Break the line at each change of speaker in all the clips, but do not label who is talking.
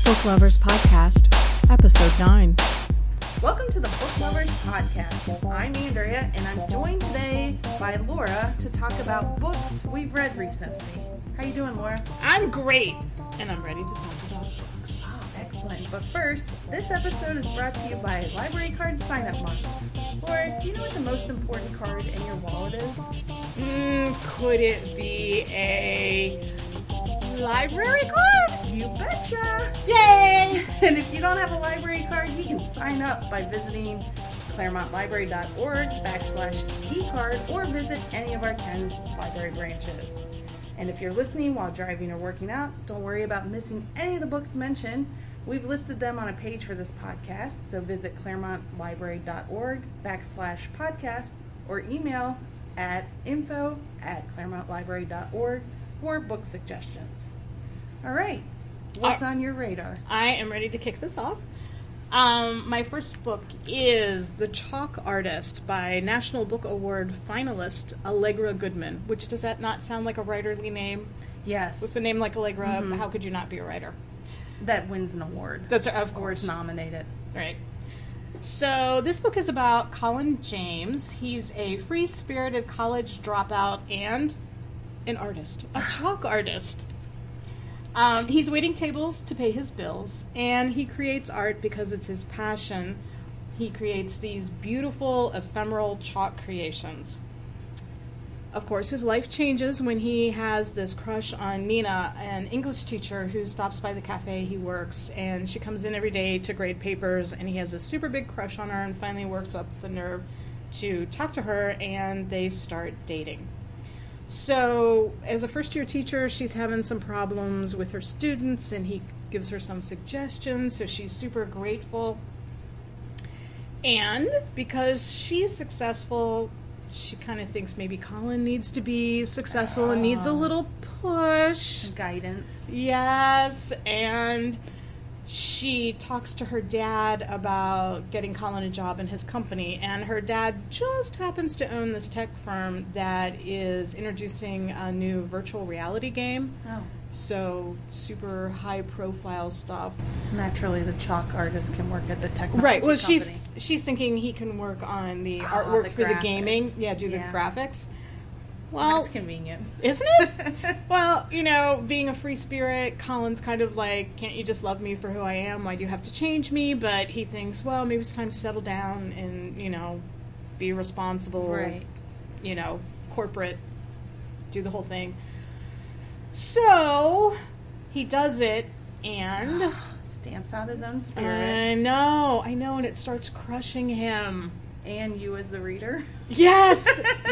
Book Lovers Podcast, Episode 9.
Welcome to the Book Lovers Podcast. I'm Andrea, and I'm joined today by Laura to talk about books we've read recently. How you doing, Laura?
I'm great, and I'm ready to talk about books.
Oh, excellent. But first, this episode is brought to you by Library Card Sign Up Month. Laura, do you know what the most important card in your wallet is?
Could it be a library card?
You betcha!
Yay!
And if you don't have a library card, you can sign up by visiting ClaremontLibrary.org/eCard or visit any of our 10 library branches. And if you're listening while driving or working out, don't worry about missing any of the books mentioned. We've listed them on a page for this podcast, so visit ClaremontLibrary.org/podcast or email at info@ClaremontLibrary.org for book suggestions. All right. What's on your radar?
I am ready to kick this off. My first book is The Chalk Artist by National Book Award finalist Allegra Goodman, which does that not sound like a writerly name?
Yes.
With a name like Allegra, how could you not be a writer?
That wins an award.
That's of
Or
course.
it's nominated.
Right. So this book is about Colin James. He's a free-spirited college dropout and an artist, a chalk artist. He's waiting tables to pay his bills, and he creates art because it's his passion. He creates these beautiful, ephemeral chalk creations. Of course, his life changes when he has this crush on Nina, an English teacher who stops by the cafe he works, and she comes in every day to grade papers, and he has a super big crush on her and finally works up the nerve to talk to her, and they start dating. So, as a first-year teacher, she's having some problems with her students, and he gives her some suggestions, so she's super grateful. And because she's successful, she kind of thinks maybe Colin needs to be successful and needs a little push.
Guidance.
Yes, and she talks to her dad about getting Colin a job in his company, and her dad just happens to own this tech firm that is introducing a new virtual reality game.
Oh.
So, super high-profile stuff.
Naturally, the chalk artist can work at the technology
Right. Well,
company.
she's thinking he can work on the artwork
the
for the
graphics.
gaming. Yeah, do the graphics. Well,
That's convenient.
isn't it? Well, you know, being a free spirit, Colin's kind of like, can't you just love me for who I am? Why do you have to change me? But he thinks, well, maybe it's time to settle down and, you know, be responsible,
Right.
you know, corporate, do the whole thing. So, he does it, and
Stamps out his own spirit.
I know, and it starts crushing him.
And you as the reader.
Yes,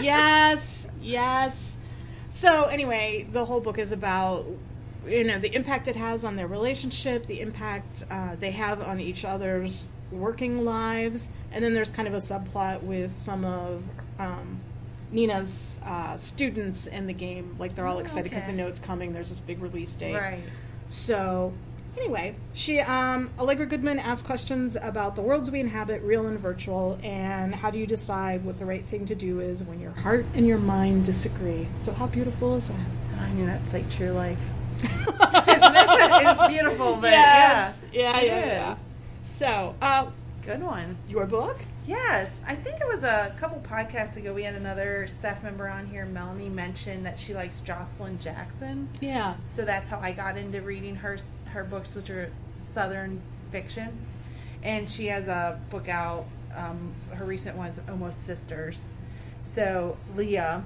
yes. So anyway, the whole book is about, you know, the impact it has on their relationship, the impact they have on each other's working lives, and then there's kind of a subplot with some of Nina's students in the game. Like, they're all excited because they know it's coming. There's this big release date.
Right.
So, anyway, she Allegra Goodman asks questions about the worlds we inhabit, real and virtual, and how do you decide what the right thing to do is when your heart and your mind disagree. So how beautiful is that?
I mean, that's like true life. Isn't it? It's beautiful, but
Yes.
yeah.
It
Yeah.
is. So,
Good one.
your book?
Yes, I think it was a couple podcasts ago we had another staff member on here, Melanie, mentioned that she likes Jocelyn Jackson.
Yeah.
So that's how I got into reading her books, which are Southern fiction. And she has a book out, her recent one is Almost Sisters. So Leah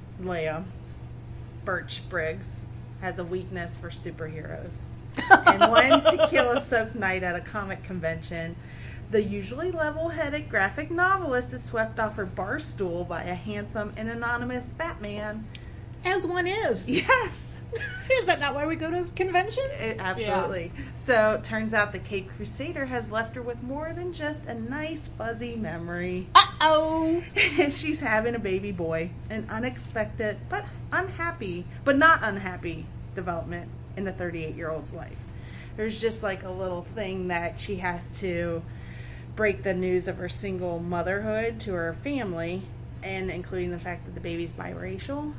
Birch Briggs has a weakness for superheroes. And one tequila-soaked night at a comic convention, the usually level-headed graphic novelist is swept off her bar stool by a handsome and anonymous Batman.
As one is.
Yes!
Is that not why we go to conventions?
Absolutely. Yeah. So, turns out the Cape Crusader has left her with more than just a nice, fuzzy memory.
Uh-oh!
And she's having a baby boy. An unexpected, but not unhappy development in the 38-year-old's life. There's just like a little thing that she has to break the news of her single motherhood to her family, and including the fact that the baby's biracial.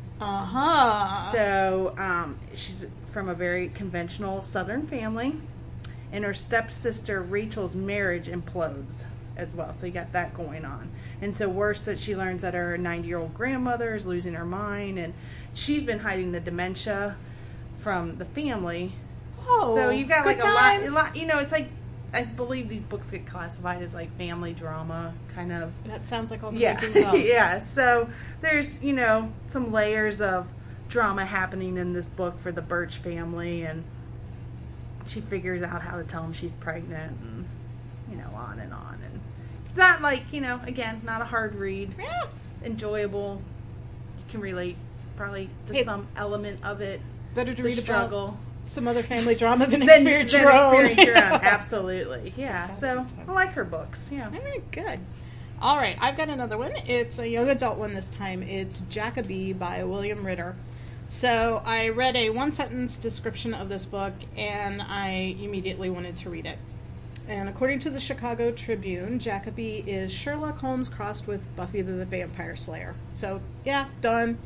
Uh-huh.
So she's from a very conventional Southern family, and her stepsister Rachel's marriage implodes as well. So you got that going on. And so worse that she learns that her 90-year-old grandmother is losing her mind, and she's been hiding the dementia from the family.
Oh,
so you've got like
times.
a lot, you know, it's like, I believe these books get classified as like family drama kind of.
That sounds like all the
Yeah.
makings of.
Yeah. So there's, you know, some layers of drama happening in this book for the Birch family, and she figures out how to tell them she's pregnant, and, you know, on and on. And it's not like, you know, again, not a hard read.
Yeah.
Enjoyable. You can relate probably to some element of it.
Better to
The
read
struggle.
about some other family drama than
Then
experience your own.
Absolutely. Yeah. So I like her books. Yeah.
All right, good. All right, I've got another one. It's a young adult one this time. It's Jacoby by William Ritter. So I read a one-sentence description of this book, and I immediately wanted to read it. And according to the Chicago Tribune, Jacoby is Sherlock Holmes crossed with Buffy the Vampire Slayer. So, yeah, done.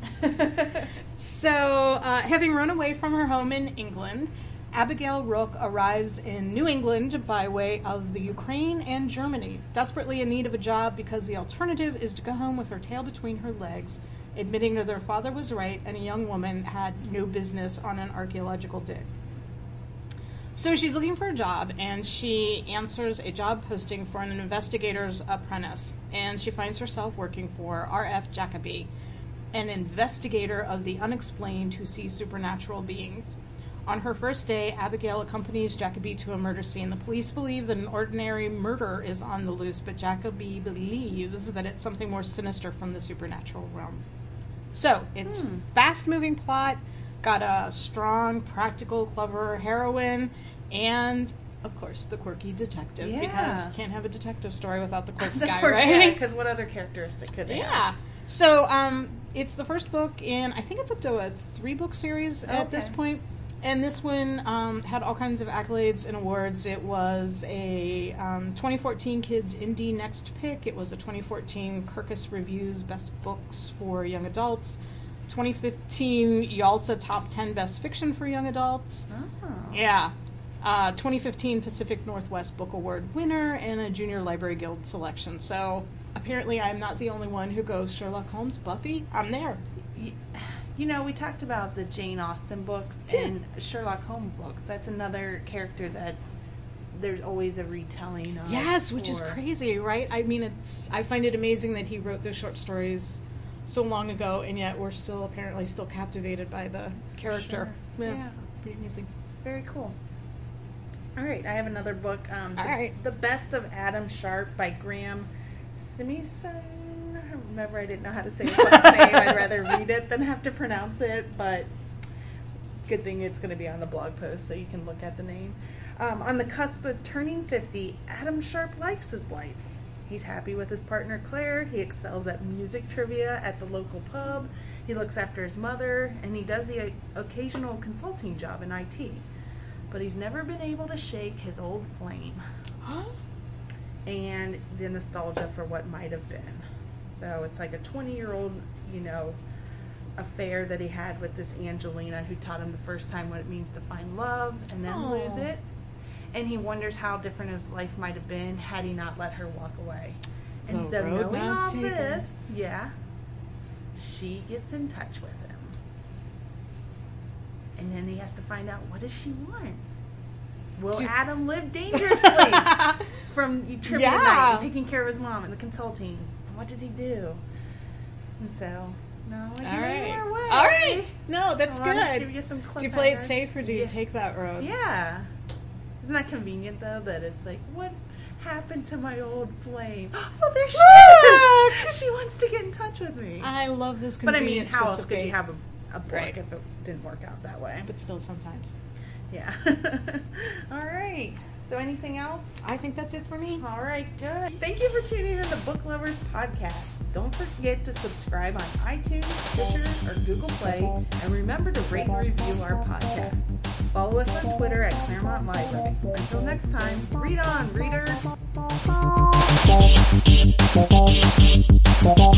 So, having run away from her home in England, Abigail Rook arrives in New England by way of the Ukraine and Germany, desperately in need of a job because the alternative is to go home with her tail between her legs, admitting that their father was right and a young woman had no business on an archaeological dig. So she's looking for a job, and she answers a job posting for an investigator's apprentice, and she finds herself working for R.F. Jacoby, an investigator of the unexplained who sees supernatural beings. On her first day, Abigail accompanies Jacoby to a murder scene. The police believe that an ordinary murder is on the loose, but Jacoby believes that it's something more sinister from the supernatural realm. So, it's fast-moving plot, got a strong, practical, clever heroine, and, of course, the quirky detective.
Yeah.
Because you can't have a detective story without the quirky
The
guy,
quirky
right?
because what other characteristic could they
Yeah.
have?
So, it's the first book in, I think it's up to a 3-book series at this
Okay.
point. And this one had all kinds of accolades and awards. It was a 2014 Kids Indie Next Pick. It was a 2014 Kirkus Reviews Best Books for Young Adults. 2015 YALSA Top 10 Best Fiction for Young Adults.
Oh.
Yeah. 2015 Pacific Northwest Book Award winner and a Junior Library Guild selection. So apparently I'm not the only one who goes Sherlock Holmes, Buffy. I'm there.
You know, we talked about the Jane Austen books and Sherlock Holmes books. That's another character that there's always a retelling of.
Yes, which is crazy, right? I mean, I find it amazing that he wrote those short stories so long ago, and yet we're still apparently still captivated by the character.
Sure. Yeah.
Pretty amazing.
Very cool. All right, I have another book. The Best of Adam Sharp by Graham Simison. Remember, I didn't know how to say his last name. I'd rather read it than have to pronounce it, but good thing it's going to be on the blog post so you can look at the name. On the cusp of turning 50, Adam Sharp likes his life. He's happy with his partner Claire. He excels at music trivia at the local pub. He looks after his mother, and he does the occasional consulting job in IT. But he's never been able to shake his old flame and the nostalgia for what might have been. So it's like a 20-year-old, you know, affair that he had with this Angelina who taught him the first time what it means to find love and then lose it. And he wonders how different his life might have been had he not let her walk away. And
The
so
road
knowing
not
all
taken.
this, she gets in touch with him. And then he has to find out, what does she want? Will Adam live dangerously from trivia night and taking care of his mom and the consulting? And what does he do? And so, no, I give any more away.
All right. No, that's
I wanna
good.
give you some
Do you play it
cliffhangers.
safe or do you take that road?
Yeah. Isn't that convenient, though, that it's like, what happened to my old flame? Oh, there she is! She wants to get in touch with me.
I love this
But I
convenient
mean, how
twist
else
of
could you
fate.
have a book
Right.
if it didn't work out that way?
But still sometimes.
Yeah. All right. So anything else?
I think that's it for me.
All right, good. Thank you for tuning in to Book Lovers Podcast. Don't forget to subscribe on iTunes, Stitcher, or Google Play, and remember to rate and review our podcast. Follow us on Twitter at Claremont Library. Until next time, read on, reader.